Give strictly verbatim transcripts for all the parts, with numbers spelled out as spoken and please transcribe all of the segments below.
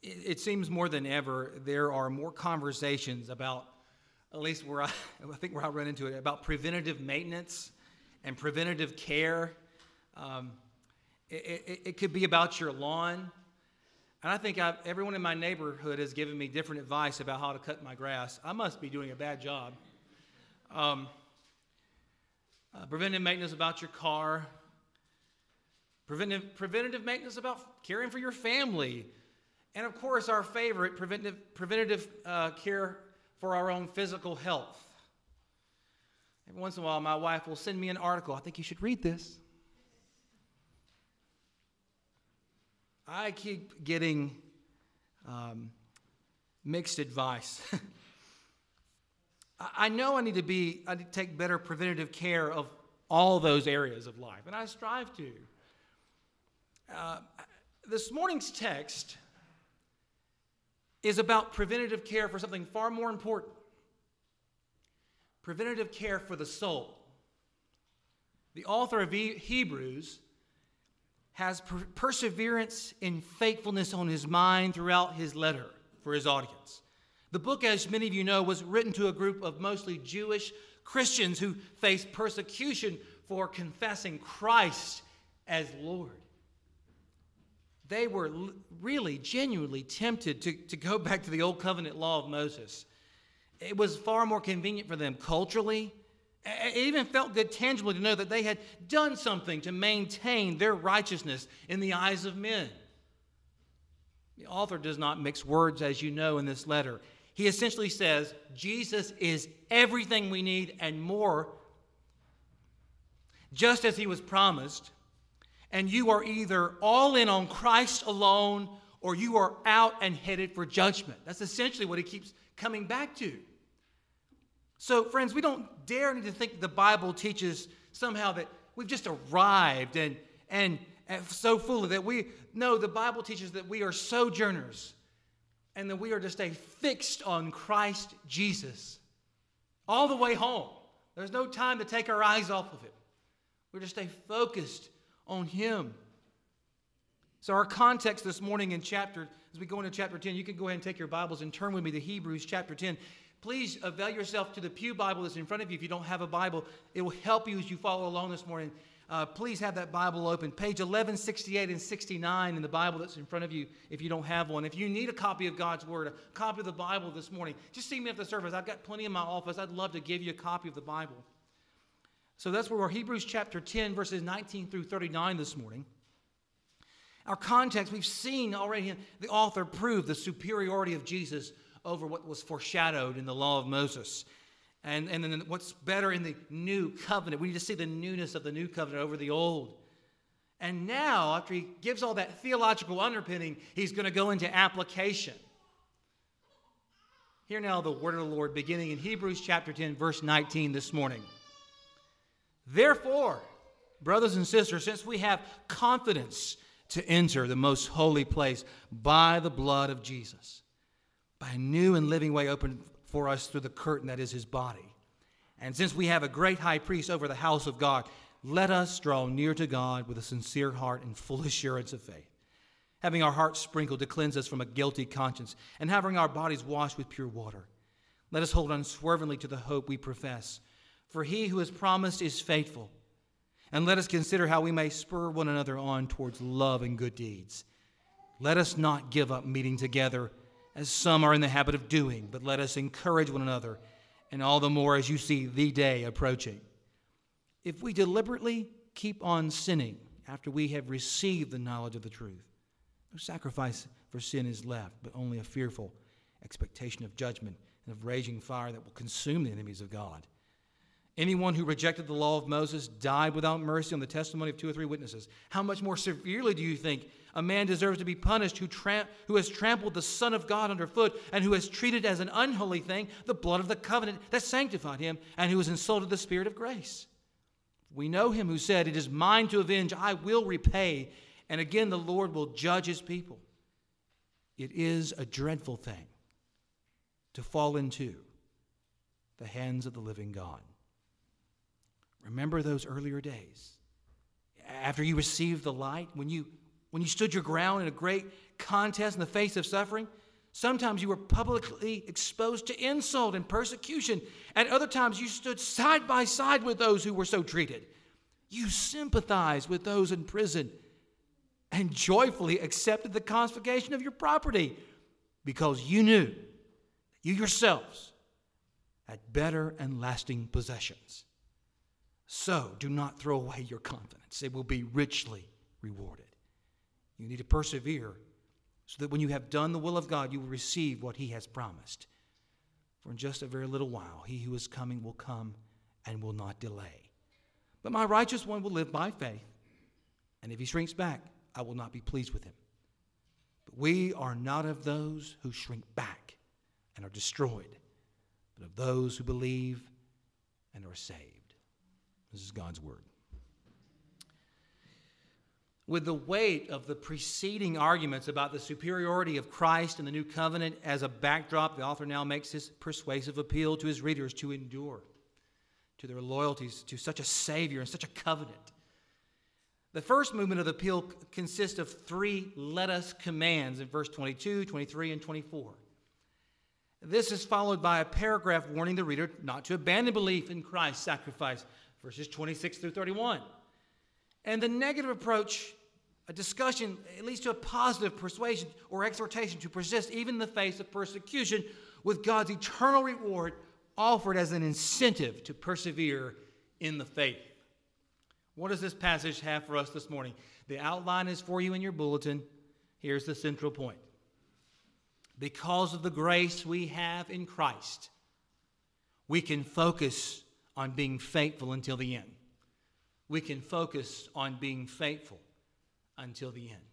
it, it seems more than ever there are more conversations about, at least where I, I think where I run into it, about preventative maintenance and preventative care. Um, it, it, it could be about your lawn. And I think I've, everyone in my neighborhood has given me different advice about how to cut my grass. I must be doing a bad job. Um, uh, preventative maintenance about your car. Preventative, preventative maintenance about caring for your family. And of course, our favorite, preventative, preventative uh, care for our own physical health. Every once in a while, my wife will send me an article. I think you should read this. I keep getting um, mixed advice. I know I need to be, I need to take better preventative care of all those areas of life, and I strive to. Uh, this morning's text is about preventative care for something far more important. Preventative care for the soul. The author of Hebrews has per- perseverance in faithfulness on his mind throughout his letter for his audience. The book, as many of you know, was written to a group of mostly Jewish Christians who faced persecution for confessing Christ as Lord. They were l- really, genuinely tempted to, to go back to the old covenant law of Moses. It was far more convenient for them culturally. It even felt good tangibly to know that they had done something to maintain their righteousness in the eyes of men. The author does not mix words, as you know, in this letter. He essentially says, Jesus is everything we need and more, just as he was promised, and you are either all in on Christ alone or you are out and headed for judgment. That's essentially what he keeps coming back to. So, friends, we don't dare need to think the Bible teaches somehow that we've just arrived and, and, and so fully that we, no, the Bible teaches that we are sojourners and that we are to stay fixed on Christ Jesus all the way home. There's no time to take our eyes off of it. We're to stay focused on him. So our context this morning in chapter, as we go into chapter ten, you can go ahead and take your Bibles and turn with me to Hebrews chapter ten. Please avail yourself to the pew Bible that's in front of you. If you don't have a Bible, it will help you as you follow along this morning. Uh, please have that Bible open. Page eleven sixty-eight and sixty-nine in the Bible that's in front of you if you don't have one. If you need a copy of God's Word, a copy of the Bible this morning, just see me at the service. I've got plenty in my office. I'd love to give you a copy of the Bible. So that's where we're Hebrews chapter ten, verses nineteen through thirty-nine this morning. Our context, we've seen already the author prove the superiority of Jesus over what was foreshadowed in the law of Moses. And, and then what's better in the new covenant. We need to see the newness of the new covenant over the old. And now, after he gives all that theological underpinning, he's going to go into application. Hear now the word of the Lord beginning in Hebrews chapter ten, verse nineteen this morning. Therefore, brothers and sisters, since we have confidence to enter the most holy place by the blood of Jesus, by a new and living way opened for us through the curtain that is his body. And since we have a great high priest over the house of God, let us draw near to God with a sincere heart and full assurance of faith, having our hearts sprinkled to cleanse us from a guilty conscience, and having our bodies washed with pure water. Let us hold unswervingly to the hope we profess, for he who has promised is faithful. And let us consider how we may spur one another on towards love and good deeds. Let us not give up meeting together, as some are in the habit of doing, but let us encourage one another, and all the more as you see the day approaching. If we deliberately keep on sinning after we have received the knowledge of the truth, no sacrifice for sin is left, but only a fearful expectation of judgment and of raging fire that will consume the enemies of God. Anyone who rejected the law of Moses died without mercy on the testimony of two or three witnesses. How much more severely do you think a man deserves to be punished who, tramp- who has trampled the Son of God underfoot and who has treated as an unholy thing the blood of the covenant that sanctified him and who has insulted the Spirit of grace? We know him who said, "It is mine to avenge, I will repay," and again the Lord will judge his people. It is a dreadful thing to fall into the hands of the living God. Remember those earlier days. After you received the light, when you when you stood your ground in a great contest in the face of suffering. Sometimes you were publicly exposed to insult and persecution. At other times you stood side by side with those who were so treated. You sympathized with those in prison and joyfully accepted the confiscation of your property because you knew that you yourselves had better and lasting possessions. So do not throw away your confidence. It will be richly rewarded. You need to persevere so that when you have done the will of God, you will receive what he has promised. For in just a very little while, he who is coming will come and will not delay. But my righteous one will live by faith, and if he shrinks back, I will not be pleased with him. But we are not of those who shrink back and are destroyed, but of those who believe and are saved. This is God's word. With the weight of the preceding arguments about the superiority of Christ and the new covenant as a backdrop, the author now makes his persuasive appeal to his readers to endure to their loyalties to such a Savior and such a covenant. The first movement of the appeal consists of three let us commands in verse twenty-two, twenty-three, and twenty-four. This is followed by a paragraph warning the reader not to abandon belief in Christ's sacrifice, verses twenty-six through thirty-one. And the negative approach, a discussion, it leads to a positive persuasion or exhortation to persist even in the face of persecution with God's eternal reward offered as an incentive to persevere in the faith. What does this passage have for us this morning? The outline is for you in your bulletin. Here's the central point. Because of the grace we have in Christ, we can focus on being faithful until the end. We can focus on being faithful until the end.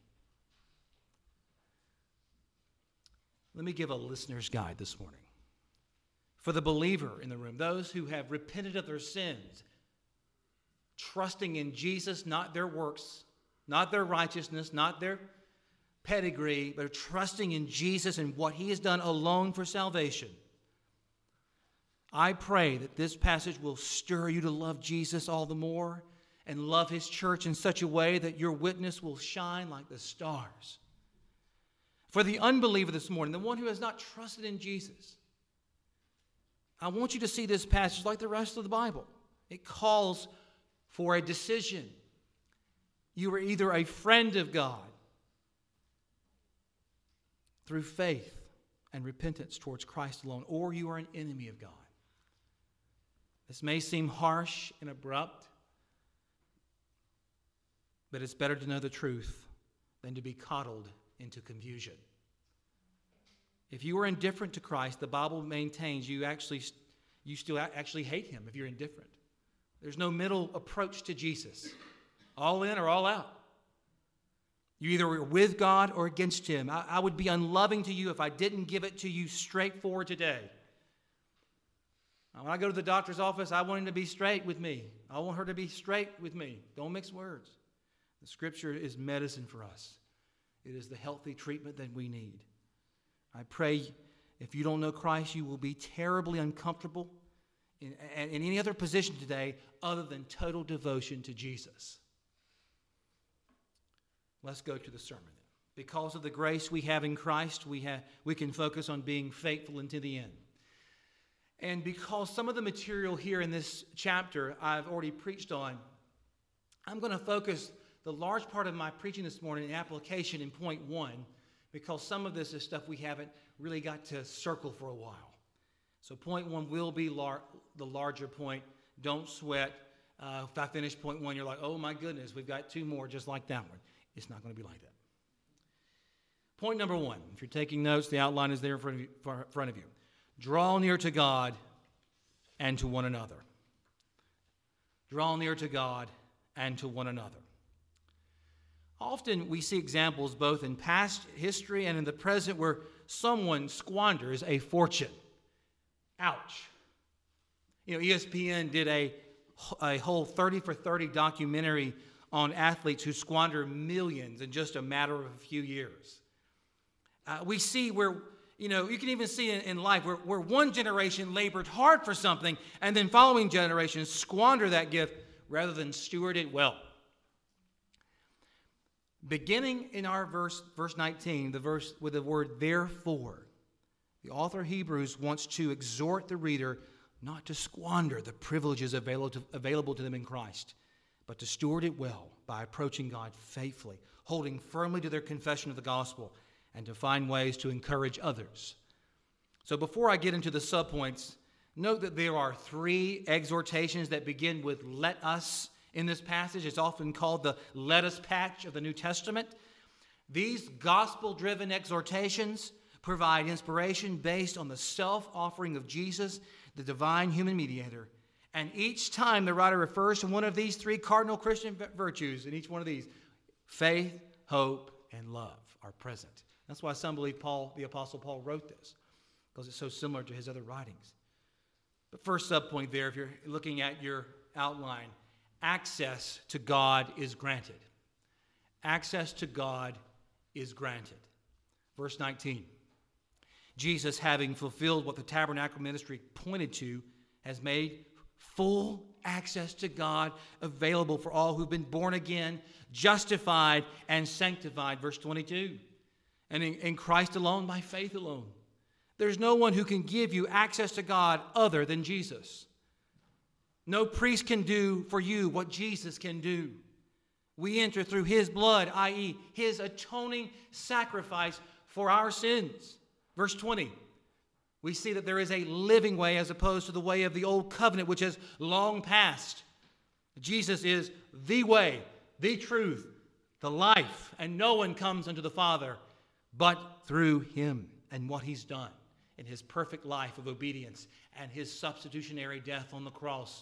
Let me give a listener's guide this morning. For the believer in the room, those who have repented of their sins, trusting in Jesus, not their works, not their righteousness, not their pedigree, but trusting in Jesus and what he has done alone for salvation. I pray that this passage will stir you to love Jesus all the more and love his church in such a way that your witness will shine like the stars. For the unbeliever this morning, the one who has not trusted in Jesus, I want you to see this passage like the rest of the Bible. It calls for a decision. You are either a friend of God through faith and repentance towards Christ alone, or you are an enemy of God. This may seem harsh and abrupt, but it's better to know the truth than to be coddled into confusion. If you are indifferent to Christ, the Bible maintains you actually you still actually hate him if you're indifferent. There's no middle approach to Jesus. All in or all out. You either are with God or against him. I, I would be unloving to you if I didn't give it to you straightforward today. Now, when I go to the doctor's office, I want him to be straight with me. I want her to be straight with me. Don't mix words. The Scripture is medicine for us. It is the healthy treatment that we need. I pray if you don't know Christ, you will be terribly uncomfortable in, in any other position today other than total devotion to Jesus. Let's go to the sermon then. Because of the grace we have in Christ, we, have, we can focus on being faithful unto the end. And because some of the material here in this chapter I've already preached on, I'm going to focus the large part of my preaching this morning in application in point one, because some of this is stuff we haven't really got to circle for a while. So point one will be lar- the larger point. Don't sweat. Uh, if I finish point one, you're like, oh my goodness, we've got two more just like that one. It's not going to be like that. Point number one, if you're taking notes, the outline is there in front of you. In front of you. Draw near to God and to one another. Draw near to God and to one another. Often we see examples both in past history and in the present where someone squanders a fortune. Ouch. You know, E S P N did a, a whole thirty for thirty documentary on athletes who squander millions in just a matter of a few years. Uh, we see where, you know, you can even see in, in life where, where one generation labored hard for something and then following generations squander that gift rather than steward it well. Beginning in our verse, verse nineteen, the verse with the word therefore, the author of Hebrews wants to exhort the reader not to squander the privileges available to, available to them in Christ, but to steward it well by approaching God faithfully, holding firmly to their confession of the gospel, and to find ways to encourage others. So before I get into the subpoints, note that there are three exhortations that begin with let us in this passage. It's often called the let us patch of the New Testament. These gospel-driven exhortations provide inspiration based on the self-offering of Jesus, the divine human mediator. And each time the writer refers to one of these three cardinal Christian virtues, in each one of these, faith, hope, and love are present. That's why some believe Paul, the Apostle Paul, wrote this, because it's so similar to his other writings. But first subpoint there, if you're looking at your outline, access to God is granted. Access to God is granted. Verse nineteen. Jesus, having fulfilled what the tabernacle ministry pointed to, has made full access to God available for all who've been born again, justified, and sanctified. Verse twenty-two. And in, in Christ alone, by faith alone. There's no one who can give you access to God other than Jesus. No priest can do for you what Jesus can do. We enter through his blood, that is, his atoning sacrifice for our sins. Verse twenty, we see that there is a living way as opposed to the way of the old covenant, which has long passed. Jesus is the way, the truth, the life, and no one comes unto the Father but through him and what he's done in his perfect life of obedience and his substitutionary death on the cross.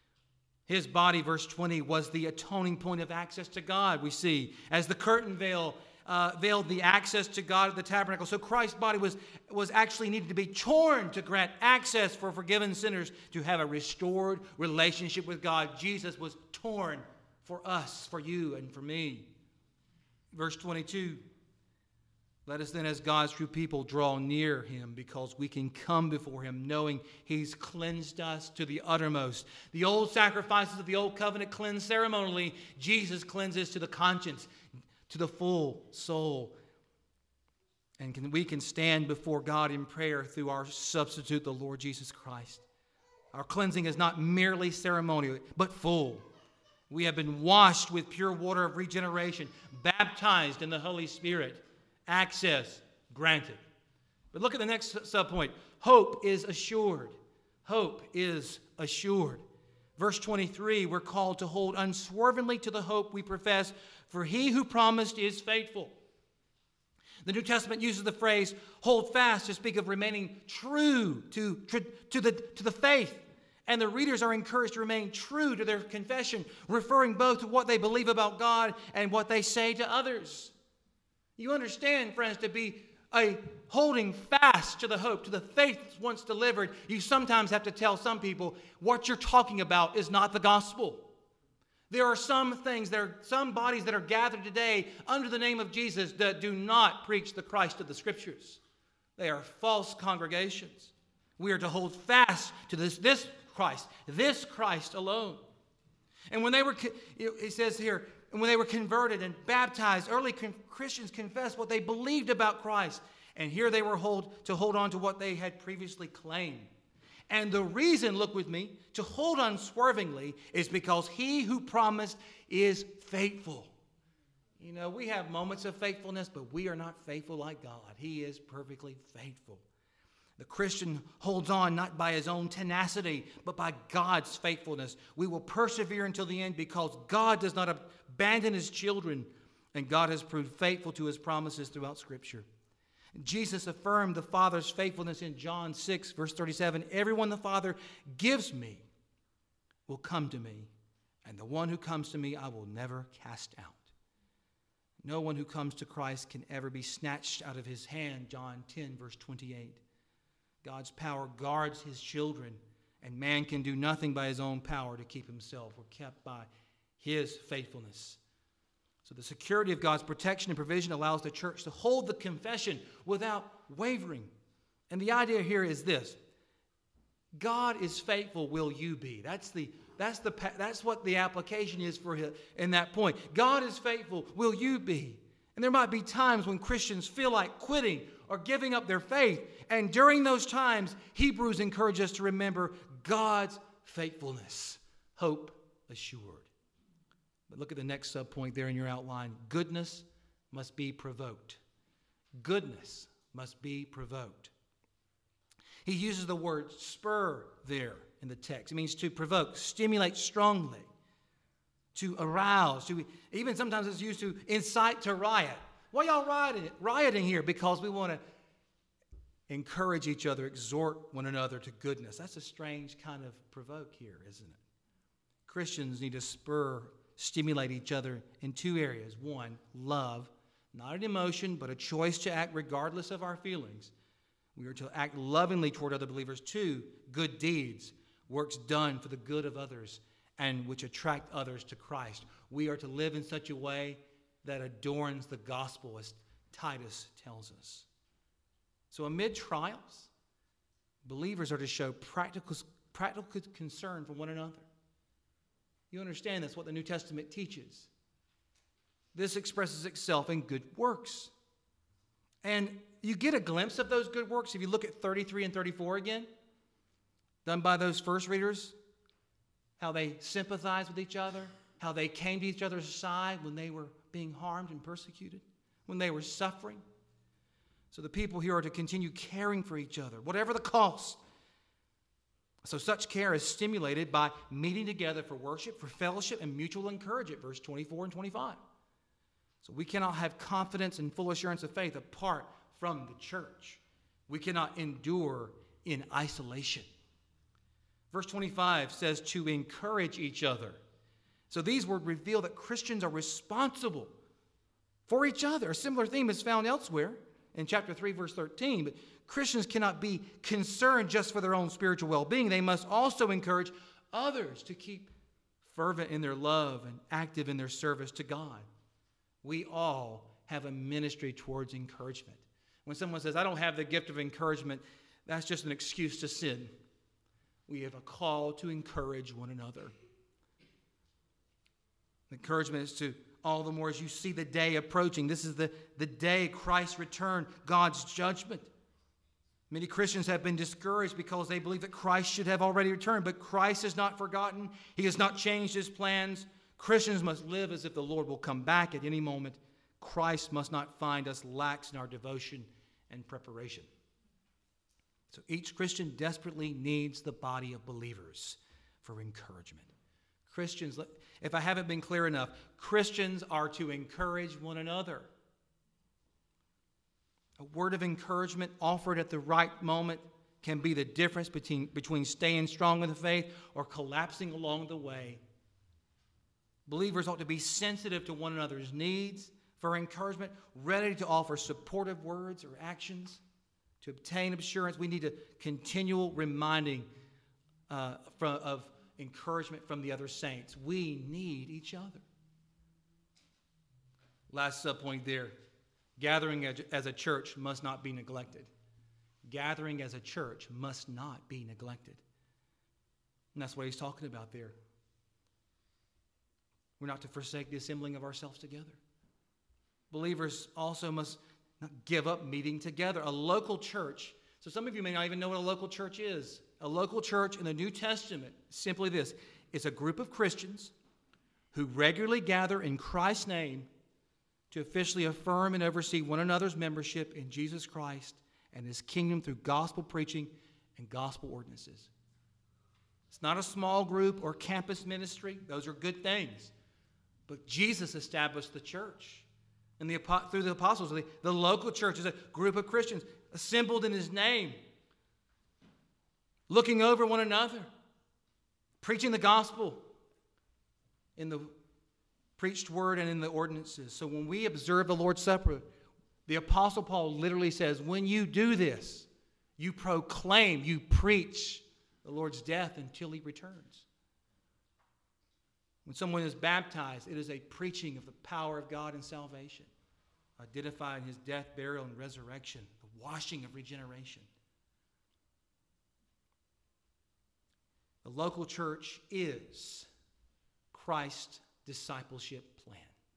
His body, verse twenty, was the atoning point of access to God, we see, as the curtain veil uh, veiled the access to God at the tabernacle. So Christ's body was, was actually needed to be torn to grant access for forgiven sinners to have a restored relationship with God. Jesus was torn for us, for you, and for me. Verse twenty-two, let us then as God's true people draw near him, because we can come before him knowing he's cleansed us to the uttermost. The old sacrifices of the old covenant cleanse ceremonially. Jesus cleanses to the conscience, to the full soul. And can, we can stand before God in prayer through our substitute, the Lord Jesus Christ. Our cleansing is not merely ceremonial, but full. We have been washed with pure water of regeneration, baptized in the Holy Spirit. Access granted. But look at the next subpoint. Hope is assured. Hope is assured. Verse twenty-three, we're called to hold unswervingly to the hope we profess, for he who promised is faithful. The New Testament uses the phrase hold fast to speak of remaining true to, to, the, to the faith. And the readers are encouraged to remain true to their confession, referring both to what they believe about God and what they say to others. You understand, friends, to be a holding fast to the hope, to the faith once delivered, you sometimes have to tell some people what you're talking about is not the gospel. There are some things, there are some bodies that are gathered today under the name of Jesus that do not preach the Christ of the Scriptures. They are false congregations. We are to hold fast to this, this Christ, this Christ alone. And when they were, it says here, and when they were converted and baptized, early con- Christians confessed what they believed about Christ. And here they were hold, to hold on to what they had previously claimed. And the reason, look with me, to hold unswervingly is because he who promised is faithful. You know, we have moments of faithfulness, but we are not faithful like God. He is perfectly faithful. The Christian holds on not by his own tenacity, but by God's faithfulness. We will persevere until the end because God does not abandon his children, and God has proved faithful to his promises throughout Scripture. Jesus affirmed the Father's faithfulness in John six, verse thirty-seven. Everyone the Father gives me will come to me, and the one who comes to me I will never cast out. No one who comes to Christ can ever be snatched out of his hand, John ten, verse twenty-eight. God's power guards his children, and man can do nothing by his own power to keep himself. We're kept by his faithfulness. So the security of God's protection and provision allows the church to hold the confession without wavering. And the idea here is this: God is faithful, will you be? That's the, That's, the, that's what the application is for him in that point. God is faithful. Will you be? And there might be times when Christians feel like quitting or giving up their faith. And during those times, Hebrews encourages us to remember God's faithfulness. Hope assured. But look at the next subpoint there in your outline. Goodness must be provoked. Goodness must be provoked. He uses the word spur there in the text. It means to provoke, stimulate strongly, to arouse, to even sometimes it's used to incite to riot. Why y'all rioting, rioting here? Because we want to encourage each other, exhort one another to goodness. That's a strange kind of provoke here, isn't it? Christians need to spur, stimulate each other in two areas. One, love, not an emotion, but a choice to act regardless of our feelings. We are to act lovingly toward other believers. Two, good deeds, works done for the good of others and which attract others to Christ. We are to live in such a way that adorns the gospel, as Titus tells us. So amid trials, believers are to show practical, practical concern for one another. You understand that's what the New Testament teaches. This expresses itself in good works. And you get a glimpse of those good works if you look at thirty-three and thirty-four again, done by those first readers, how they sympathized with each other, how they came to each other's side when they were being harmed and persecuted, when they were suffering. So the people here are to continue caring for each other, whatever the cost. So such care is stimulated by meeting together for worship, for fellowship, and mutual encouragement, verse twenty-four and twenty-five. So we cannot have confidence and full assurance of faith apart from the church. We cannot endure in isolation. Verse twenty-five says to encourage each other. So these words reveal that Christians are responsible for each other. A similar theme is found elsewhere in chapter three, verse thirteen. But Christians cannot be concerned just for their own spiritual well-being. They must also encourage others to keep fervent in their love and active in their service to God. We all have a ministry towards encouragement. When someone says, I don't have the gift of encouragement, that's just an excuse to sin. We have a call to encourage one another. Encouragement is to all the more as you see the day approaching. This is the, the day Christ's return, God's judgment. Many Christians have been discouraged because they believe that Christ should have already returned. But Christ has not forgotten. He has not changed his plans. Christians must live as if the Lord will come back at any moment. Christ must not find us lax in our devotion and preparation. So each Christian desperately needs the body of believers for encouragement. Christians, if I haven't been clear enough, Christians are to encourage one another. A word of encouragement offered at the right moment can be the difference between, between staying strong in the faith or collapsing along the way. Believers ought to be sensitive to one another's needs for encouragement, ready to offer supportive words or actions. To obtain assurance, we need a continual reminding uh, from, of encouragement from the other saints. We need each other. Last subpoint there. Gathering as a church must not be neglected. Gathering as a church must not be neglected. And that's what he's talking about there. We're not to forsake the assembling of ourselves together. Believers also must not give up meeting together. A local church. So some of you may not even know what a local church is. A local church in the New Testament is simply this. It's a group of Christians who regularly gather in Christ's name to officially affirm and oversee one another's membership in Jesus Christ and his kingdom through gospel preaching and gospel ordinances. It's not a small group or campus ministry. Those are good things. But Jesus established the church. And the, through the apostles, the, the local church is a group of Christians assembled in his name, looking over one another, preaching the gospel in the preached word and in the ordinances. So when we observe the Lord's Supper, the Apostle Paul literally says, when you do this, you proclaim, you preach the Lord's death until he returns. When someone is baptized, it is a preaching of the power of God and salvation, identifying his death, burial, and resurrection, the washing of regeneration. The local church is Christ's discipleship plan.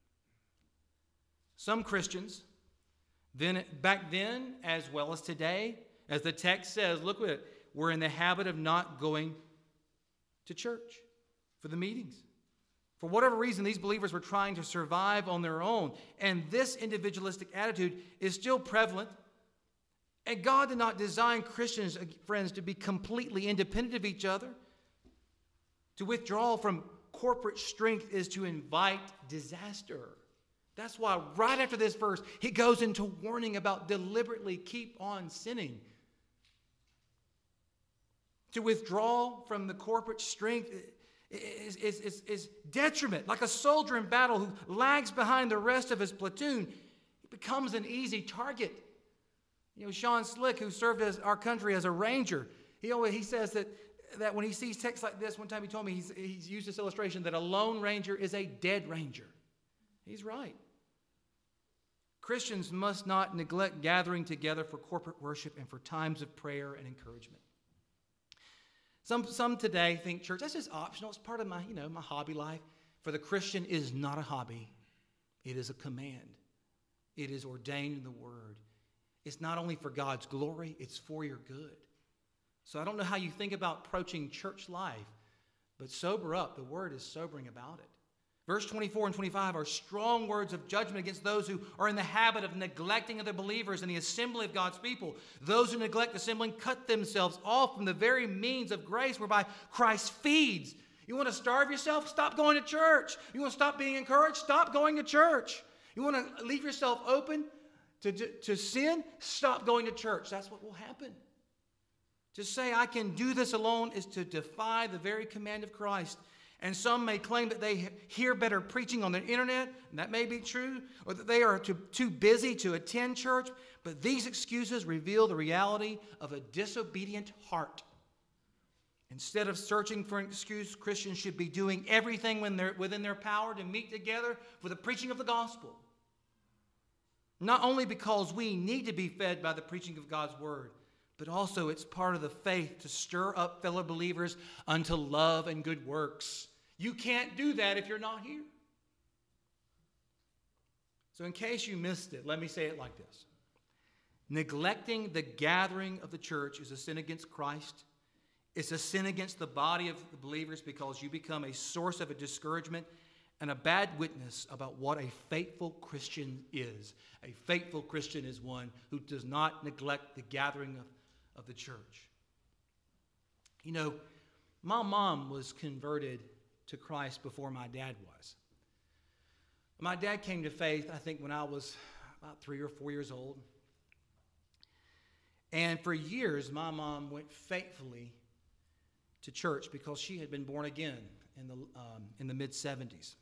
Some Christians, then, back then as well as today, as the text says, look at it, were in the habit of not going to church for the meetings. For whatever reason, these believers were trying to survive on their own. And this individualistic attitude is still prevalent. And God did not design Christians, friends, to be completely independent of each other. To withdraw from corporate strength is to invite disaster. That's why right after this verse, he goes into warning about deliberately keep on sinning. To withdraw from the corporate strength is, is, is, is detriment. Like a soldier in battle who lags behind the rest of his platoon, he becomes an easy target. You know, Sean Slick, who served as our country as a ranger, he always he says that, that when he sees texts like this, one time he told me he's, he's used this illustration that a lone ranger is a dead ranger. He's right. Christians must not neglect gathering together for corporate worship and for times of prayer and encouragement. Some, some today think church, that's just optional. It's part of my, you know, my hobby life. For the Christian, it is not a hobby. It is a command. It is ordained in the Word. It's not only for God's glory, it's for your good. So I don't know how you think about approaching church life, but sober up. The Word is sobering about it. Verse twenty-four and twenty-five are strong words of judgment against those who are in the habit of neglecting other believers in the assembly of God's people. Those who neglect assembling cut themselves off from the very means of grace whereby Christ feeds. You want to starve yourself? Stop going to church. You want to stop being encouraged? Stop going to church. You want to leave yourself open to, to, to sin? Stop going to church. That's what will happen. To say I can do this alone is to defy the very command of Christ. And some may claim that they hear better preaching on the internet, and that may be true, or that they are too, too busy to attend church. But these excuses reveal the reality of a disobedient heart. Instead of searching for an excuse, Christians should be doing everything when they're within their power to meet together for the preaching of the gospel. Not only because we need to be fed by the preaching of God's word, but also it's part of the faith to stir up fellow believers unto love and good works. You can't do that if you're not here. So in case you missed it, let me say it like this. Neglecting the gathering of the church is a sin against Christ. It's a sin against the body of the believers because you become a source of a discouragement and a bad witness about what a faithful Christian is. A faithful Christian is one who does not neglect the gathering of of the church. You know, my mom was converted to Christ before my dad was. My dad came to faith, I think, when I was about three or four years old. And for years, my mom went faithfully to church because she had been born again in the, um, in the mid seventies.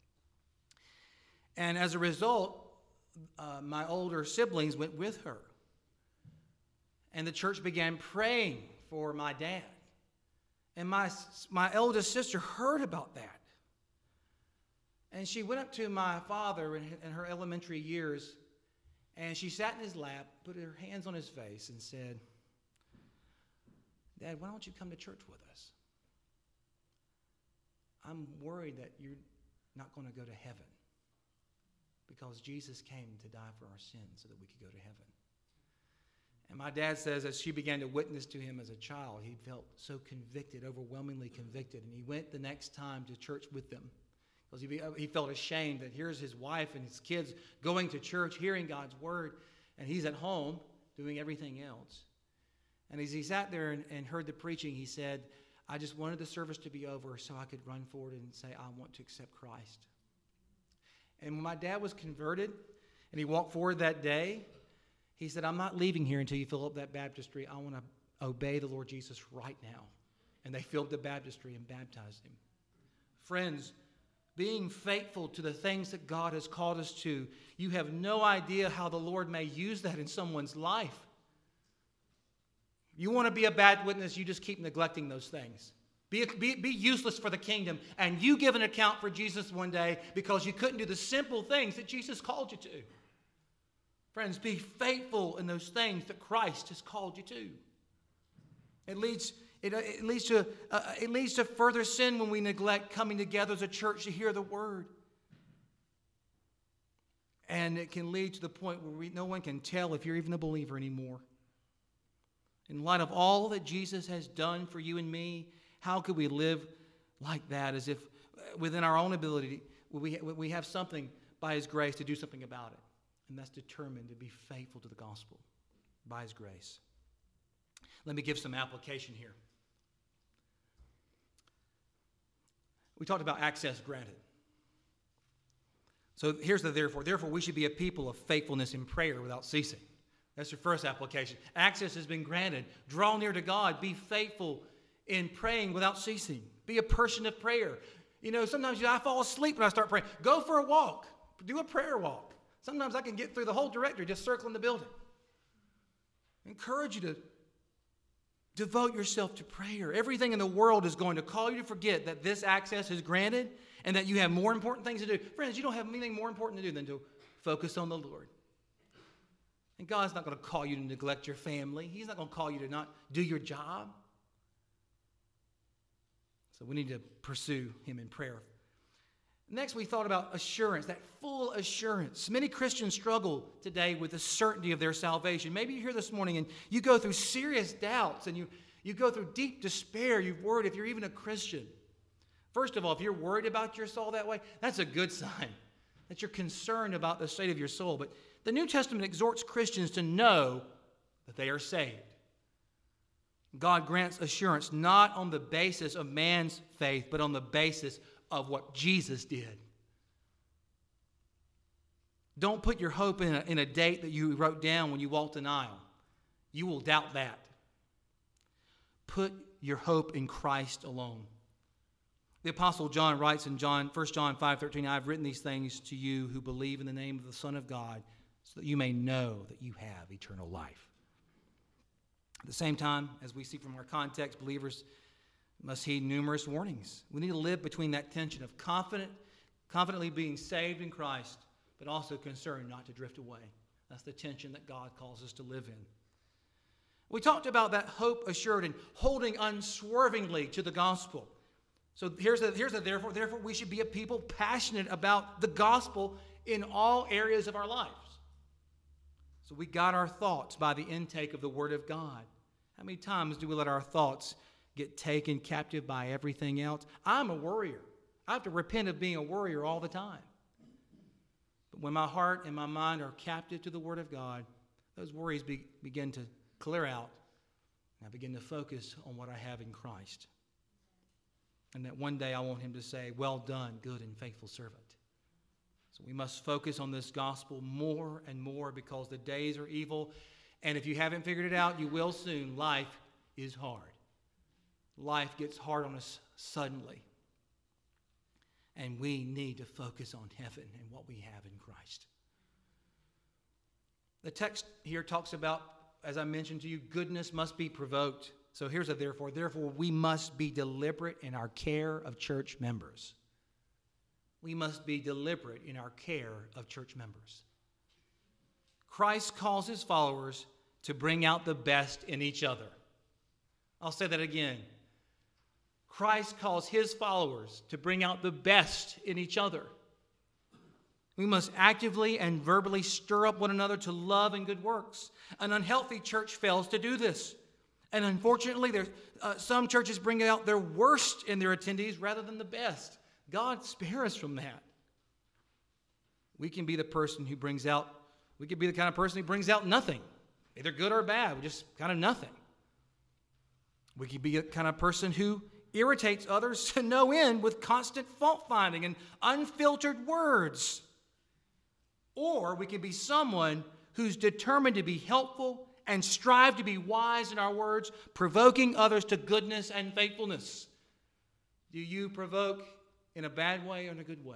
And as a result, uh, my older siblings went with her. And the church began praying for my dad. And my, my eldest sister heard about that. And she went up to my father in, in her elementary years, and she sat in his lap, put her hands on his face, and said, Dad, why don't you come to church with us? I'm worried that you're not going to go to heaven because Jesus came to die for our sins so that we could go to heaven. And my dad says as she began to witness to him as a child, he felt so convicted, overwhelmingly convicted. And he went the next time to church with them because he, he felt ashamed that here's his wife and his kids going to church, hearing God's word, and he's at home doing everything else. And as he sat there and, and heard the preaching, he said, I just wanted the service to be over so I could run forward and say, I want to accept Christ. And when my dad was converted and he walked forward that day, he said, I'm not leaving here until you fill up that baptistry. I want to obey the Lord Jesus right now. And they filled the baptistry and baptized him. Friends, being faithful to the things that God has called us to, you have no idea how the Lord may use that in someone's life. You want to be a bad witness, you just keep neglecting those things. Be, be, be useless for the kingdom, and you give an account for Jesus one day because you couldn't do the simple things that Jesus called you to. Friends, be faithful in those things that Christ has called you to. It leads It, it, leads to, uh, it leads to further sin when we neglect coming together as a church to hear the word. And it can lead to the point where we, no one can tell if you're even a believer anymore. In light of all that Jesus has done for you and me, how could we live like that, as if within our own ability we, we have something by His grace to do something about it? And that's determined to be faithful to the gospel by His grace. Let me give some application here. We talked about access granted. So here's the therefore. Therefore, we should be a people of faithfulness in prayer without ceasing. That's your first application. Access has been granted. Draw near to God. Be faithful in praying without ceasing. Be a person of prayer. You know, sometimes you know, I fall asleep when I start praying. Go for a walk. Do a prayer walk. Sometimes I can get through the whole directory just circling the building. I encourage you to devote yourself to prayer. Everything in the world is going to call you to forget that this access is granted and that you have more important things to do. Friends, you don't have anything more important to do than to focus on the Lord. And God's not going to call you to neglect your family. He's not going to call you to not do your job. So we need to pursue Him in prayer. Next, we thought about assurance, that full assurance. Many Christians struggle today with the certainty of their salvation. Maybe you're here this morning and you go through serious doubts and you, you go through deep despair. You've worried if you're even a Christian. First of all, if you're worried about your soul that way, that's a good sign that you're concerned about the state of your soul. But the New Testament exhorts Christians to know that they are saved. God grants assurance not on the basis of man's faith, but on the basis of what Jesus did. Don't put your hope in a, in a date that you wrote down when you walked an aisle. You will doubt that. Put your hope in Christ alone. The Apostle John writes in John, First John five thirteen, I have written these things to you who believe in the name of the Son of God, so that you may know that you have eternal life. At the same time, as we see from our context, believers must heed numerous warnings. We need to live between that tension of confident, confidently being saved in Christ, but also concerned not to drift away. That's the tension that God calls us to live in. We talked about that hope assured and holding unswervingly to the gospel. So here's the, here's the therefore. Therefore, we should be a people passionate about the gospel in all areas of our lives. So we guide our thoughts by the intake of the Word of God. How many times do we let our thoughts get taken captive by everything else? I'm a worrier. I have to repent of being a worrier all the time. But when my heart and my mind are captive to the Word of God, those worries be, begin to clear out, and I begin to focus on what I have in Christ. And that one day I want Him to say, well done, good and faithful servant. So we must focus on this gospel more and more because the days are evil. And if you haven't figured it out, you will soon. Life is hard. Life gets hard on us suddenly. And we need to focus on heaven and what we have in Christ. The text here talks about, as I mentioned to you, goodness must be provoked. So here's a therefore. Therefore, we must be deliberate in our care of church members. We must be deliberate in our care of church members. Christ calls His followers to bring out the best in each other. I'll say that again. Christ calls His followers to bring out the best in each other. We must actively and verbally stir up one another to love and good works. An unhealthy church fails to do this. And unfortunately, there's, uh, some churches bring out their worst in their attendees rather than the best. God spare us from that. We can be the person who brings out, we can be the kind of person who brings out nothing, either good or bad, just kind of nothing. We can be the kind of person who irritates others to no end with constant fault-finding and unfiltered words. Or we can be someone who's determined to be helpful and strive to be wise in our words, provoking others to goodness and faithfulness. Do you provoke in a bad way or in a good way?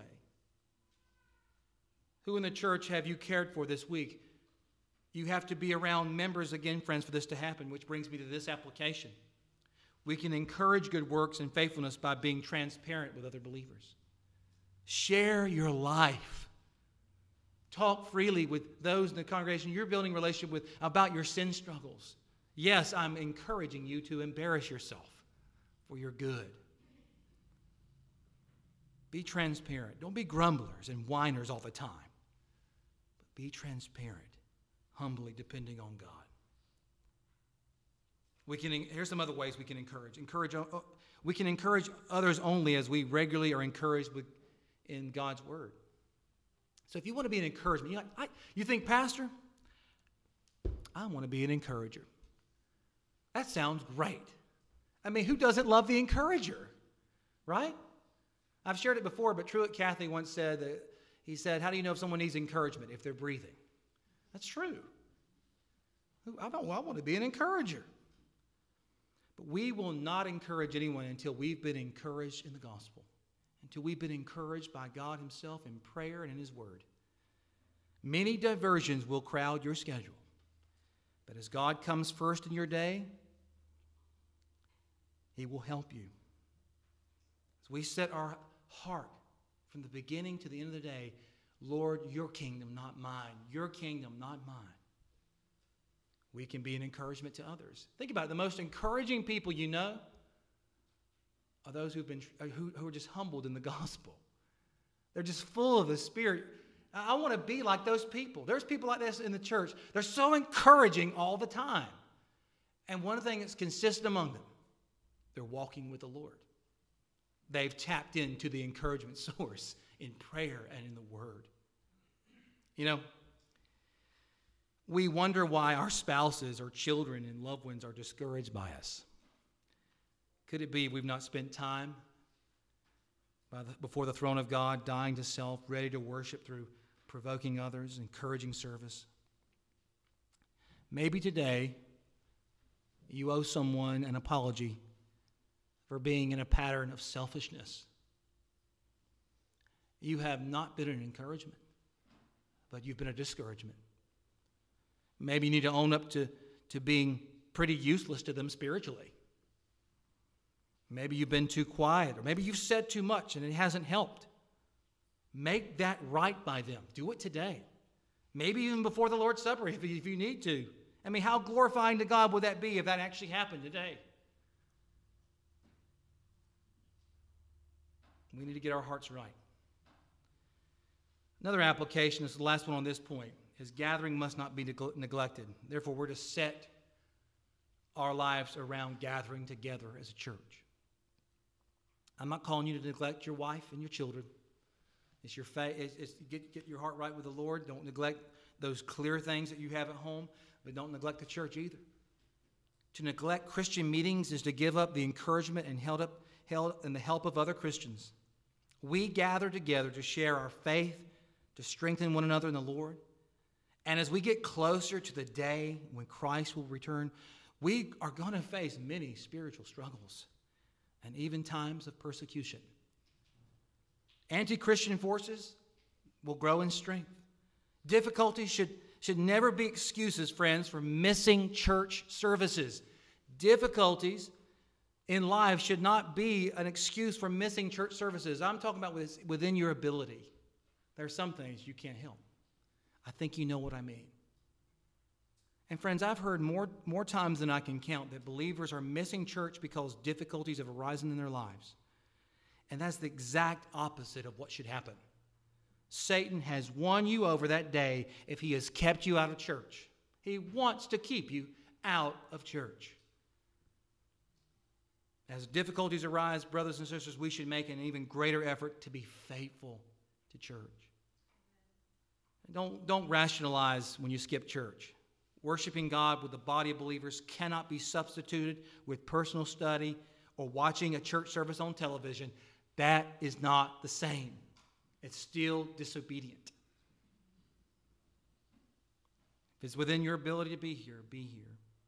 Who in the church have you cared for this week? You have to be around members again, friends, for this to happen, which brings me to this application. We can encourage good works and faithfulness by being transparent with other believers. Share your life. Talk freely with those in the congregation you're building a relationship with about your sin struggles Yes, I'm encouraging you to embarrass yourself for your good. Be transparent. Don't be grumblers and whiners all the time. But be transparent, humbly depending on God. We can, here's some other ways we can encourage. Encourage. We can encourage others only as we regularly are encouraged with, in God's Word. So if you want to be an encouragement, you, like, I, you think, Pastor, I want to be an encourager. That sounds great. I mean, who doesn't love the encourager, right? I've shared it before, but Truett Cathy once said that, he said, how do you know if someone needs encouragement? If they're breathing. That's true. I don't I want to be an encourager. But we will not encourage anyone until we've been encouraged in the gospel, until we've been encouraged by God himself in prayer and in his word. Many diversions will crowd your schedule. But as God comes first in your day, he will help you. As we set our heart from the beginning to the end of the day, Lord, your kingdom, not mine. Your kingdom, not mine. We can be an encouragement to others. Think about it. The most encouraging people you know are those who've been who, who are just humbled in the gospel. They're just full of the Spirit. I want to be like those people. There's people like this in the church. They're so encouraging all the time. And one thing that's consistent among them, they're walking with the Lord. They've tapped into the encouragement source in prayer and in the Word. You know, we wonder why our spouses or children and loved ones are discouraged by us. Could it be we've not spent time by the, before the throne of God, dying to self, ready to worship through provoking others, encouraging service? Maybe today you owe someone an apology for being in a pattern of selfishness. You have not been an encouragement, but you've been a discouragement. Maybe you need to own up to, to being pretty useless to them spiritually. Maybe you've been too quiet, or maybe you've said too much and it hasn't helped. Make that right by them. Do it today. Maybe even before the Lord's Supper if you, if you need to. I mean, how glorifying to God would that be if that actually happened today? We need to get our hearts right. Another application, is the last one on this point, is gathering must not be neg- neglected. Therefore, we're to set our lives around gathering together as a church. I'm not calling you to neglect your wife and your children. It's your fa- it's, it's get, get your heart right with the Lord. Don't neglect those clear things that you have at home, but don't neglect the church either. To neglect Christian meetings is to give up the encouragement and held up held and the help of other Christians. We gather together to share our faith, to strengthen one another in the Lord. And as we get closer to the day when Christ will return, we are going to face many spiritual struggles and even times of persecution. Anti-Christian forces will grow in strength. Difficulties should, should never be excuses, friends, for missing church services. Difficulties in life should not be an excuse for missing church services. I'm talking about within your ability. There are some things you can't help. I think you know what I mean. And friends, I've heard more, more times than I can count that believers are missing church because difficulties have arisen in their lives. And that's the exact opposite of what should happen. Satan has won you over that day if he has kept you out of church. He wants to keep you out of church. As difficulties arise, brothers and sisters, we should make an even greater effort to be faithful to church. Don't, don't rationalize when you skip church. Worshiping God with the body of believers cannot be substituted with personal study or watching a church service on television. That is not the same. It's still disobedient. If it's within your ability to be here, be here.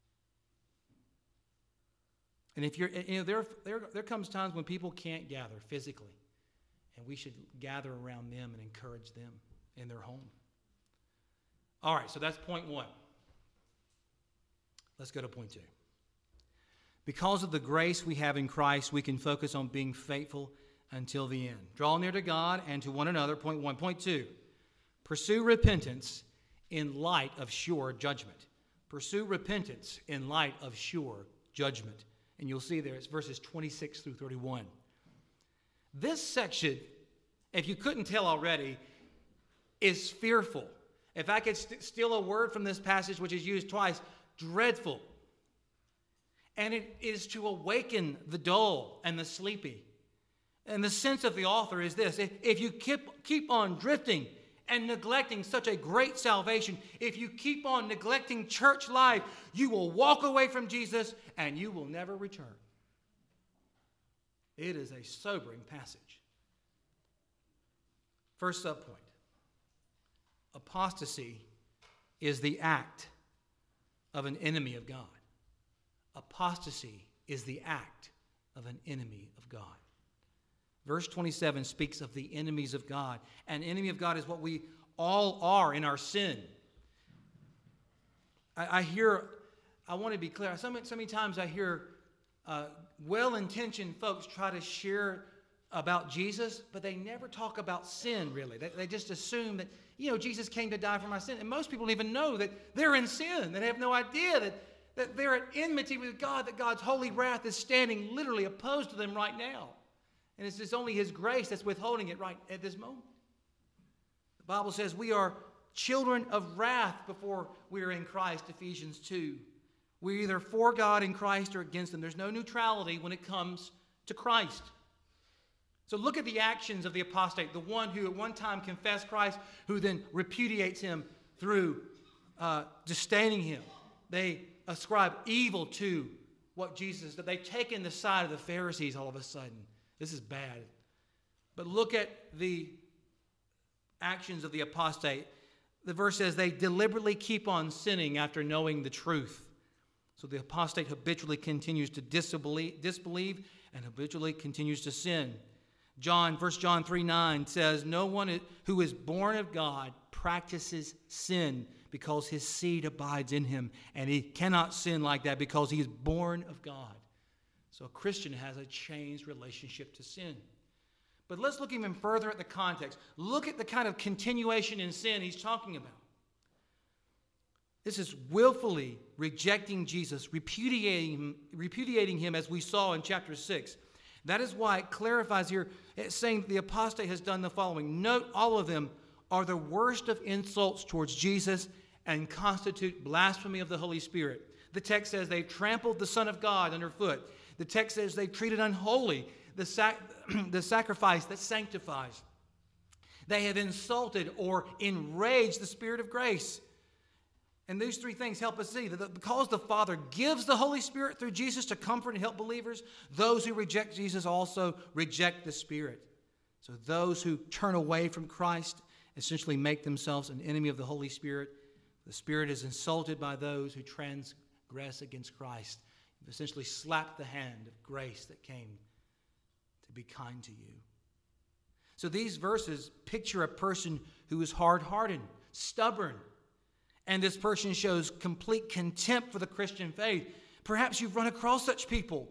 And if you're, you know, there, there, there comes times when people can't gather physically, and we should gather around them and encourage them in their home. All right, so that's point one. Let's go to point two. Because of the grace we have in Christ, we can focus on being faithful until the end. Draw near to God and to one another. Point one. Point two. Pursue repentance in light of sure judgment. Pursue repentance in light of sure judgment. And you'll see there, it's verses twenty-six through thirty-one. This section, if you couldn't tell already, is fearful. If I could st- steal a word from this passage, which is used twice, dreadful. And it is to awaken the dull and the sleepy. And the sense of the author is this: if, if you keep, keep on drifting and neglecting such a great salvation, if you keep on neglecting church life, you will walk away from Jesus and you will never return. It is a sobering passage. First subpoint. Apostasy is the act of an enemy of God. Apostasy is the act of an enemy of God. Verse twenty-seven speaks of the enemies of God. An enemy of God is what we all are in our sin. I, I hear, I want to be clear, so many, so many times I hear uh, well-intentioned folks try to share about Jesus, but they never talk about sin, really. They, they just assume that, you know, Jesus came to die for my sin. And most people don't even know that they're in sin. They have no idea that, that they're at enmity with God, that God's holy wrath is standing literally opposed to them right now. And it's just only His grace that's withholding it right at this moment. The Bible says we are children of wrath before we are in Christ, Ephesians two. We're either for God in Christ or against Him. There's no neutrality when it comes to Christ. So look at the actions of the apostate, the one who at one time confessed Christ, who then repudiates Him through uh, disdaining Him. They ascribe evil to what Jesus, that they've taken the side of the Pharisees all of a sudden. This is bad. But look at the actions of the apostate. The verse says they deliberately keep on sinning after knowing the truth. So the apostate habitually continues to disbelieve, disbelieve and habitually continues to sin. John, First John three nine says, no one who is born of God practices sin because his seed abides in him. And he cannot sin like that because he is born of God. So a Christian has a changed relationship to sin. But let's look even further at the context. Look at the kind of continuation in sin he's talking about. This is willfully rejecting Jesus, repudiating him, repudiating him as we saw in chapter six. That is why it clarifies here, it's saying the apostate has done the following. Note all of them are the worst of insults towards Jesus and constitute blasphemy of the Holy Spirit. The text says they trampled the Son of God underfoot. The text says they treated unholy the, sac- the sacrifice that sanctifies. They have insulted or enraged the Spirit of grace. And these three things help us see that because the Father gives the Holy Spirit through Jesus to comfort and help believers, those who reject Jesus also reject the Spirit. So those who turn away from Christ essentially make themselves an enemy of the Holy Spirit. The Spirit is insulted by those who transgress against Christ. You've essentially slapped the hand of grace that came to be kind to you. So these verses picture a person who is hard-hearted, stubborn, and this person shows complete contempt for the Christian faith. Perhaps you've run across such people.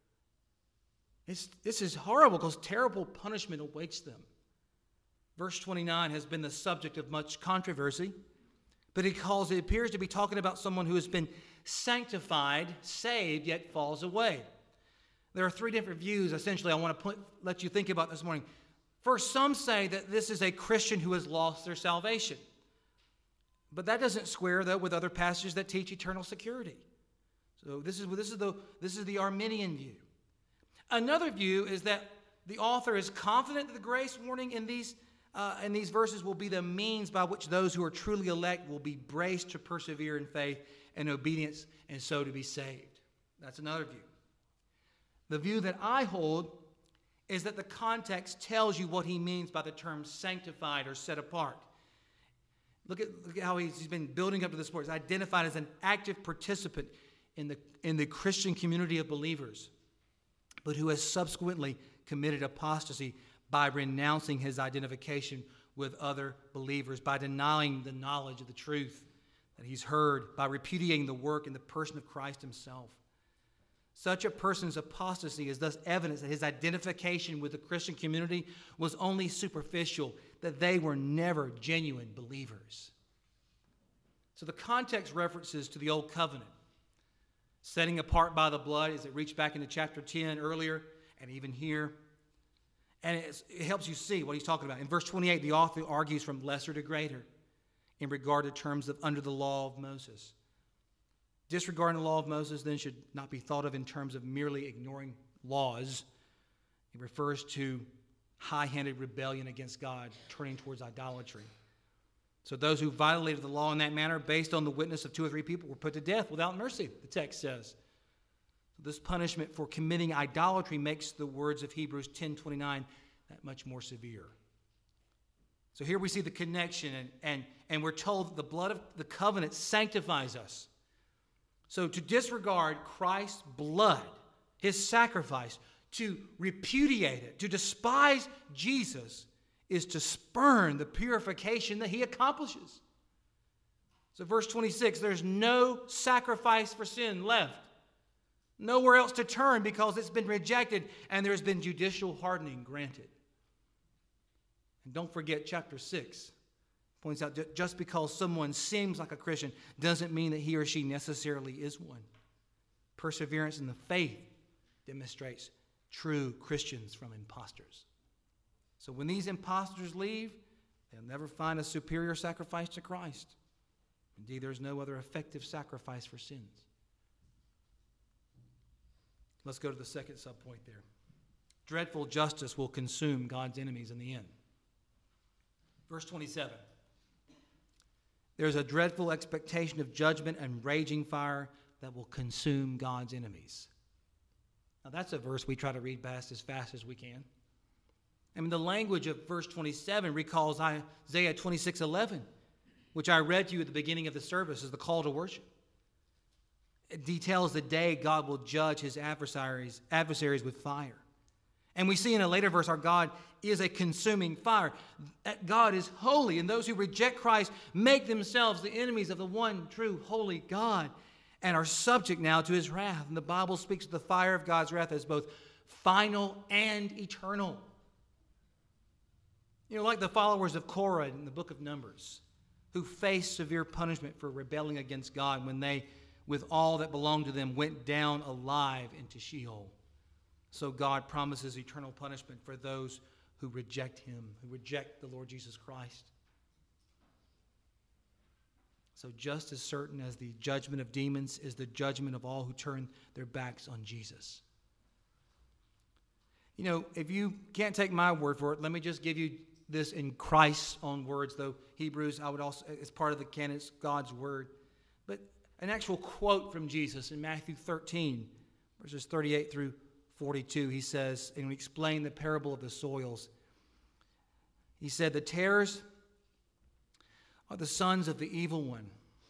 It's, this is horrible because terrible punishment awaits them. Verse twenty-nine has been the subject of much controversy, but it, calls, it appears to be talking about someone who has been sanctified, saved, yet falls away. There are three different views, essentially, I want to put, let you think about this morning. First, some say that this is a Christian who has lost their salvation. But that doesn't square, though, with other passages that teach eternal security. So this is, this is, the, this is the Arminian view. Another view is that the author is confident that the grace warning in these, uh, in these verses will be the means by which those who are truly elect will be braced to persevere in faith and obedience and so to be saved. That's another view. The view that I hold is that the context tells you what he means by the term sanctified or set apart. Look at, look at how he's, he's been building up to this point. He's identified as an active participant in the, in the Christian community of believers, but who has subsequently committed apostasy by renouncing his identification with other believers, by denying the knowledge of the truth that he's heard, by repudiating the work and the person of Christ himself. Such a person's apostasy is thus evidence that his identification with the Christian community was only superficial, that they were never genuine believers. So the context references to the Old Covenant, setting apart by the blood, as it reached back into chapter ten earlier, and even here. And it's, it helps you see what he's talking about. In verse twenty-eight, the author argues from lesser to greater in regard to terms of under the law of Moses. Disregarding the law of Moses then should not be thought of in terms of merely ignoring laws. It refers to high-handed rebellion against God, turning towards idolatry. So those who violated the law in that manner, based on the witness of two or three people, were put to death without mercy, the text says. This punishment for committing idolatry makes the words of Hebrews ten twenty-nine that much more severe. So here we see the connection, and, and, and we're told that the blood of the covenant sanctifies us. So to disregard Christ's blood, his sacrifice, to repudiate it, to despise Jesus, is to spurn the purification that he accomplishes. So verse twenty-six, there's no sacrifice for sin left. Nowhere else to turn because it's been rejected and there's been judicial hardening granted. And don't forget chapter six points out that just because someone seems like a Christian doesn't mean that he or she necessarily is one. Perseverance in the faith demonstrates true Christians from imposters. So when these imposters leave, they'll never find a superior sacrifice to Christ. Indeed, there's no other effective sacrifice for sins. Let's go to the second subpoint there. Dreadful justice will consume God's enemies in the end. Verse twenty-seven. There's a dreadful expectation of judgment and raging fire that will consume God's enemies. Now that's a verse we try to read past as fast as we can. I mean, the language of verse twenty-seven recalls Isaiah twenty-six eleven, which I read to you at the beginning of the service as the call to worship. It details the day God will judge his adversaries, adversaries with fire. And we see in a later verse, our God is a consuming fire. God is holy, and those who reject Christ make themselves the enemies of the one true holy God and are subject now to his wrath. And the Bible speaks of the fire of God's wrath as both final and eternal. You know, like the followers of Korah in the book of Numbers, who faced severe punishment for rebelling against God when they, with all that belonged to them, went down alive into Sheol. So God promises eternal punishment for those who reject him, who reject the Lord Jesus Christ. So just as certain as the judgment of demons is the judgment of all who turn their backs on Jesus. You know, if you can't take my word for it, let me just give you this in Christ's own words, though Hebrews, I would also, it's part of the canon, it's God's word. But an actual quote from Jesus in Matthew thirteen, verses thirty-eight through forty-two, he says, and we explain the parable of the soils. He said, the tares are the sons of the evil one,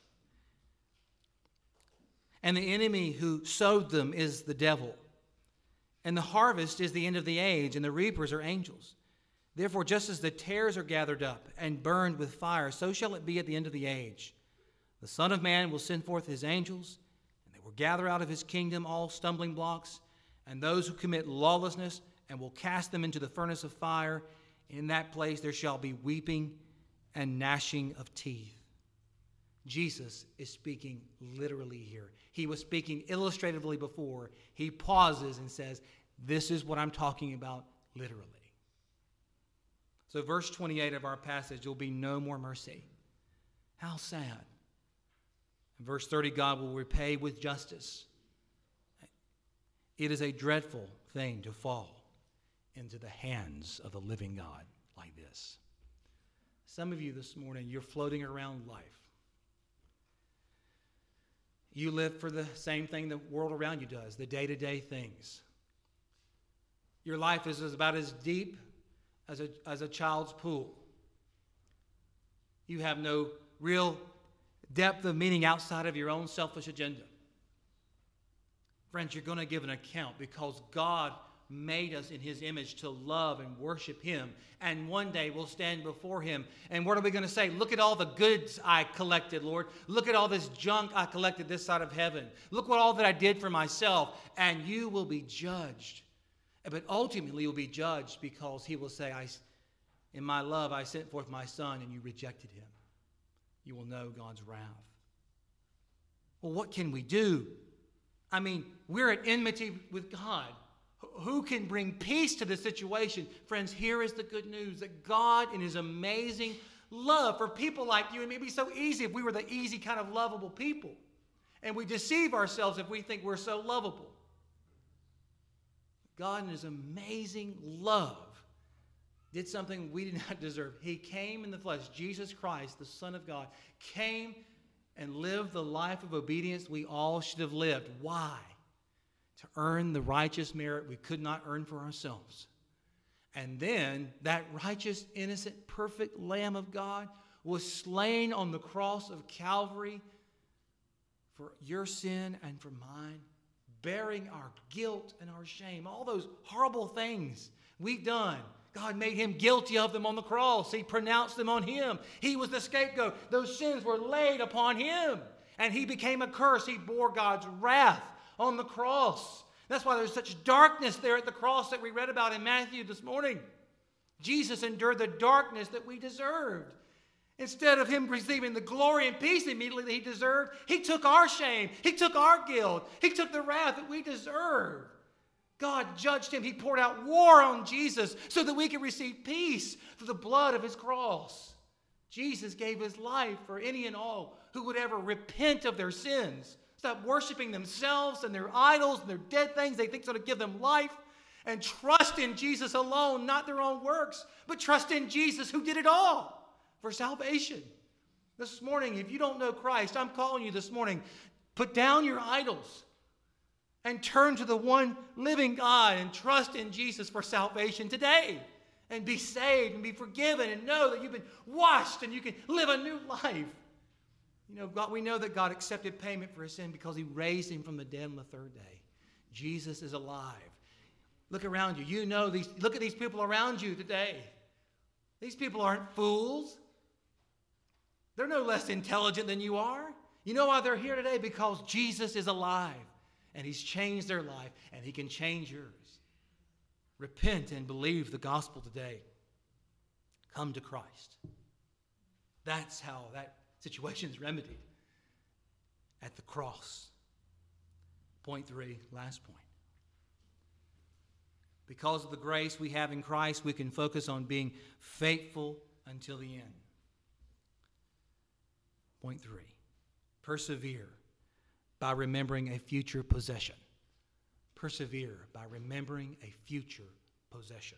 and the enemy who sowed them is the devil. And the harvest is the end of the age, and the reapers are angels. Therefore, just as the tares are gathered up and burned with fire, so shall it be at the end of the age. The Son of Man will send forth his angels, and they will gather out of his kingdom all stumbling blocks and those who commit lawlessness, and will cast them into the furnace of fire. In that place there shall be weeping and gnashing of teeth. Jesus is speaking literally here. He was speaking illustratively before. He pauses and says, this is what I'm talking about literally. So verse twenty-eight of our passage, there will be no more mercy. How sad. In verse thirty, God will repay with justice. It is a dreadful thing to fall into the hands of the living God like this. Some of you this morning, you're floating around life. You live for the same thing the world around you does, the day-to-day things. Your life is about as deep as a, as a child's pool. You have no real depth of meaning outside of your own selfish agenda. Friends, you're going to give an account because God made us in his image to love and worship him. And one day we'll stand before him. And what are we going to say? Look at all the goods I collected, Lord. Look at all this junk I collected this side of heaven. Look what all that I did for myself. And you will be judged. But ultimately you'll be judged because he will say, I, in my love I sent forth my son and you rejected him. You will know God's wrath. Well, what can we do? I mean, we're at enmity with God. Who can bring peace to the situation? Friends, here is the good news that God, in his amazing love for people like you and me, it'd be so easy if we were the easy kind of lovable people. And we deceive ourselves if we think we're so lovable. God, in his amazing love, did something we did not deserve. He came in the flesh. Jesus Christ, the Son of God, came and lived the life of obedience we all should have lived. Why? To earn the righteous merit we could not earn for ourselves. And then that righteous, innocent, perfect Lamb of God was slain on the cross of Calvary for your sin and for mine, bearing our guilt and our shame, all those horrible things we've done. God made him guilty of them on the cross. He pronounced them on him. He was the scapegoat. Those sins were laid upon him. And he became a curse. He bore God's wrath on the cross. That's why there's such darkness there at the cross that we read about in Matthew this morning. Jesus endured the darkness that we deserved. Instead of him receiving the glory and peace immediately that he deserved, he took our shame. He took our guilt. He took the wrath that we deserved. God judged him. He poured out war on Jesus so that we could receive peace through the blood of his cross. Jesus gave his life for any and all who would ever repent of their sins, stop worshiping themselves and their idols and their dead things they think is going to give them life, and trust in Jesus alone, not their own works, but trust in Jesus who did it all for salvation. This morning, if you don't know Christ, I'm calling you this morning, put down your idols and turn to the one living God and trust in Jesus for salvation today. And be saved and be forgiven and know that you've been washed and you can live a new life. You know, God, we know that God accepted payment for his sin because he raised him from the dead on the third day. Jesus is alive. Look around you. You know these. Look at these people around you today. These people aren't fools. They're no less intelligent than you are. You know why they're here today? Because Jesus is alive. And he's changed their life, and he can change yours. Repent and believe the gospel today. Come to Christ. That's how that situation is remedied. At the cross. Point three, last point. Because of the grace we have in Christ, we can focus on being faithful until the end. Point three, persevere by remembering a future possession. Persevere by remembering a future possession.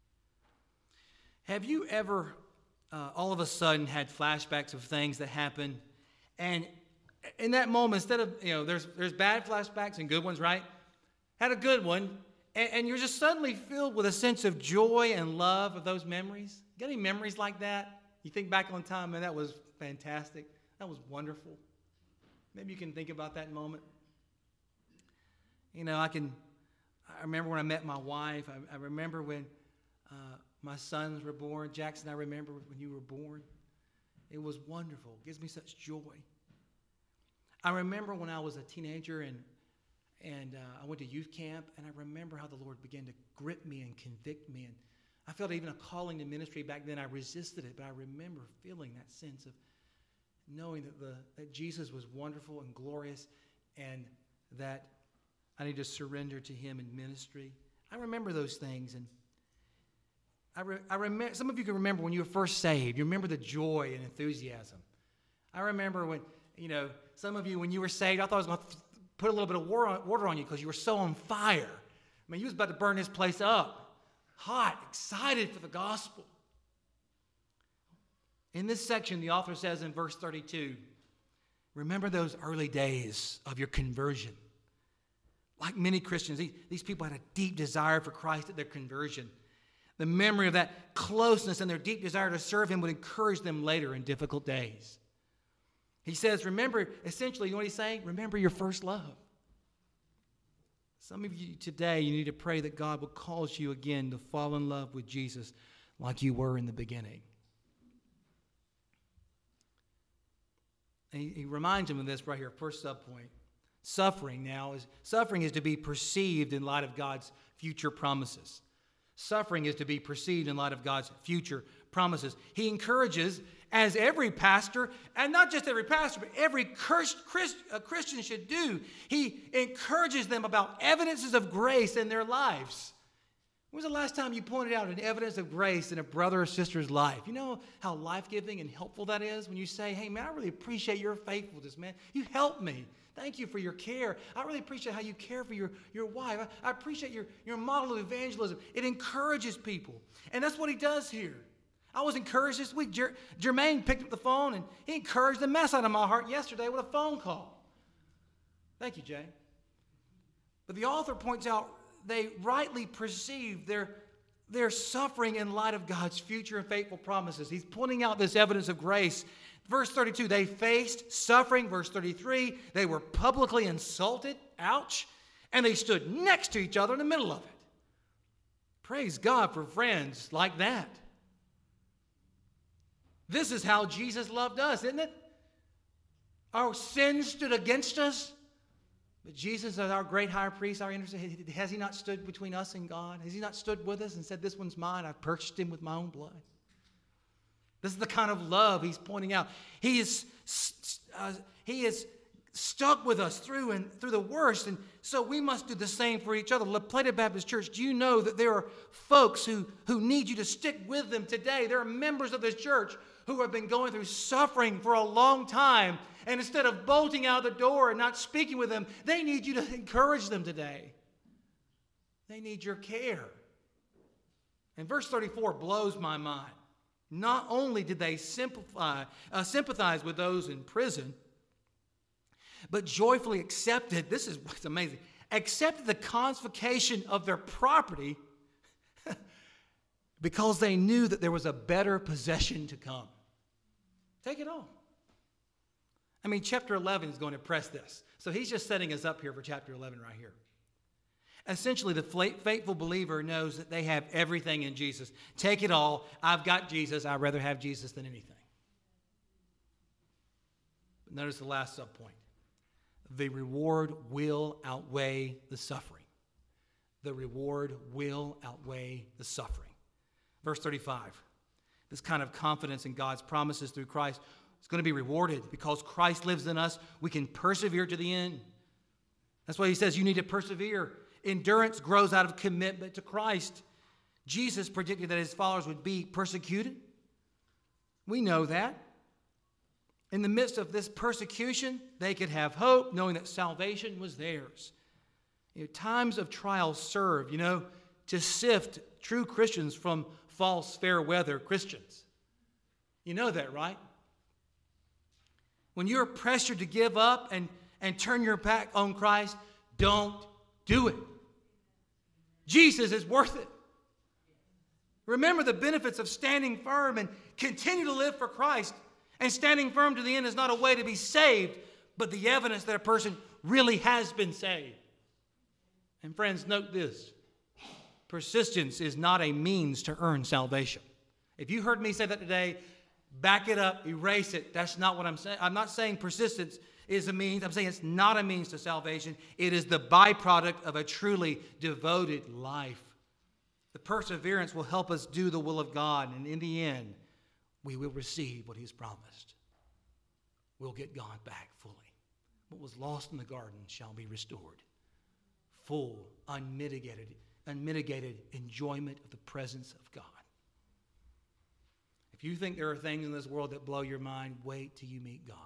Have you ever, uh, all of a sudden, had flashbacks of things that happened, and in that moment, instead of, you know, there's there's bad flashbacks and good ones, right? Had a good one, and, and you're just suddenly filled with a sense of joy and love of those memories? Got any memories like that? You think back on time, man, that was fantastic. That was wonderful. Maybe you can think about that moment. You know, I can, I remember when I met my wife. I, I remember when uh, my sons were born. Jackson, I remember when you were born. It was wonderful. It gives me such joy. I remember when I was a teenager and and uh, I went to youth camp, and I remember how the Lord began to grip me and convict me. And I felt even a calling to ministry back then. I resisted it, but I remember feeling that sense of knowing that the that Jesus was wonderful and glorious, and that I need to surrender to him in ministry. I remember those things, and I, re, I remember. Some of you can remember when you were first saved. You remember the joy and enthusiasm. I remember when, you know, some of you, when you were saved, I thought I was going to put a little bit of water on you because you were so on fire. I mean, you was about to burn this place up. Hot, excited for the gospel. In this section, the author says in verse thirty-two, remember those early days of your conversion. Like many Christians, these, these people had a deep desire for Christ at their conversion. The memory of that closeness and their deep desire to serve him would encourage them later in difficult days. He says, remember, essentially, you know what he's saying? Remember your first love. Some of you today, you need to pray that God will cause you again to fall in love with Jesus like you were in the beginning. And he, he reminds him of this right here, first subpoint. Suffering now is, suffering is to be perceived in light of God's future promises. Suffering is to be perceived in light of God's future promises. He encourages as every pastor, and not just every pastor, but every Christ, Christ, uh, Christian should do. He encourages them about evidences of grace in their lives. When was the last time you pointed out an evidence of grace in a brother or sister's life? You know how life-giving and helpful that is when you say, hey, man, I really appreciate your faithfulness, man. You helped me. Thank you for your care. I really appreciate how you care for your, your wife. I, I appreciate your, your model of evangelism. It encourages people. And that's what he does here. I was encouraged this week. Jer- Jermaine picked up the phone, and he encouraged the mess out of my heart yesterday with a phone call. Thank you, Jay. But the author points out they rightly perceive their, their suffering in light of God's future and faithful promises. He's pointing out this evidence of grace. Verse thirty-two, they faced suffering. Verse thirty-three, they were publicly insulted. Ouch. And they stood next to each other in the middle of it. Praise God for friends like that. This is how Jesus loved us, isn't it? Our sins stood against us, but Jesus, as our great high priest, our intercessor, has he not stood between us and God? Has he not stood with us and said, this one's mine, I've purchased him with my own blood? This is the kind of love he's pointing out. He is, uh, he is stuck with us through and through the worst, and so we must do the same for each other. La Plata Baptist Church, do you know that there are folks who, who need you to stick with them today? There are members of this church who have been going through suffering for a long time, and instead of bolting out the door and not speaking with them, they need you to encourage them today. They need your care. And verse thirty-four blows my mind. Not only did they simplify, uh, sympathize with those in prison, but joyfully accepted, this is what's amazing, accepted the confiscation of their property because they knew that there was a better possession to come. Take it all. I mean, chapter eleven is going to press this. So he's just setting us up here for chapter eleven right here. Essentially, the faithful believer knows that they have everything in Jesus. Take it all. I've got Jesus. I'd rather have Jesus than anything. But notice the last subpoint. The reward will outweigh the suffering. The reward will outweigh the suffering. Verse thirty-five. This kind of confidence in God's promises through Christ is going to be rewarded because Christ lives in us. We can persevere to the end. That's why he says you need to persevere. Endurance grows out of commitment to Christ. Jesus predicted that his followers would be persecuted. We know that. In the midst of this persecution, they could have hope, knowing that salvation was theirs. You know, times of trial serve, you know, to sift true Christians from false fair weather Christians. You know that, right? When you're pressured to give up and, and turn your back on Christ, don't do it. Jesus is worth it. Remember the benefits of standing firm and continue to live for Christ. And standing firm to the end is not a way to be saved, but the evidence that a person really has been saved. And friends, note this. Persistence is not a means to earn salvation. If you heard me say that today, back it up, erase it. That's not what I'm saying. I'm not saying persistence is a means. I'm saying it's not a means to salvation. It is the byproduct of a truly devoted life. The perseverance will help us do the will of God, and in the end, we will receive what he's promised. We'll get God back fully. What was lost in the garden shall be restored. Full, unmitigated, unmitigated enjoyment of the presence of God. If you think there are things in this world that blow your mind, wait till you meet God.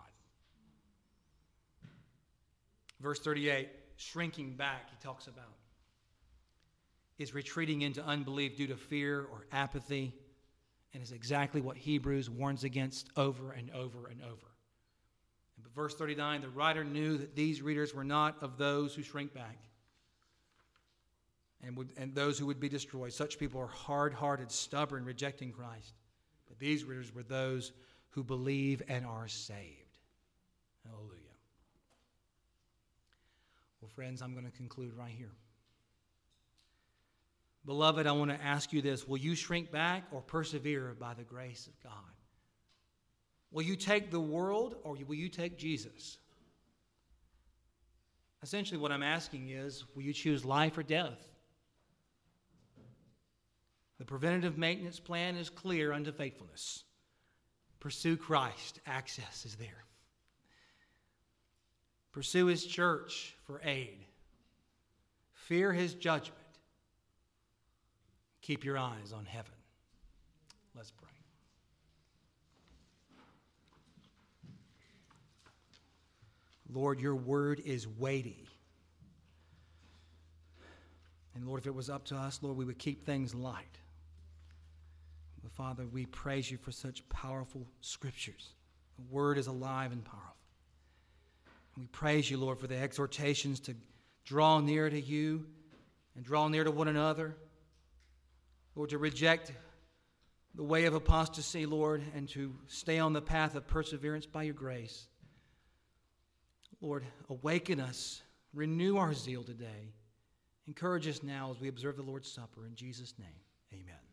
Verse thirty-eight, shrinking back, he talks about, is retreating into unbelief due to fear or apathy, and is exactly what Hebrews warns against over and over and over. But verse thirty-nine, the writer knew that these readers were not of those who shrink back and, would, and those who would be destroyed. Such people are hard-hearted, stubborn, rejecting Christ. But these readers were those who believe and are saved. Hallelujah. Well, friends, I'm going to conclude right here. Beloved, I want to ask you this. Will you shrink back or persevere by the grace of God? Will you take the world or will you take Jesus? Essentially, what I'm asking is, will you choose life or death? The preventative maintenance plan is clear unto faithfulness. Pursue Christ. Access is there. Pursue His church for aid. Fear His judgment. Keep your eyes on heaven. Let's pray. Lord, your word is weighty. And Lord, if it was up to us, Lord, we would keep things light. But Father, we praise you for such powerful scriptures. The word is alive and powerful. And we praise you, Lord, for the exhortations to draw near to you and draw near to one another. Lord, to reject the way of apostasy, Lord, and to stay on the path of perseverance by your grace. Lord, awaken us, renew our zeal today. Encourage us now as we observe the Lord's Supper. In Jesus' name, amen.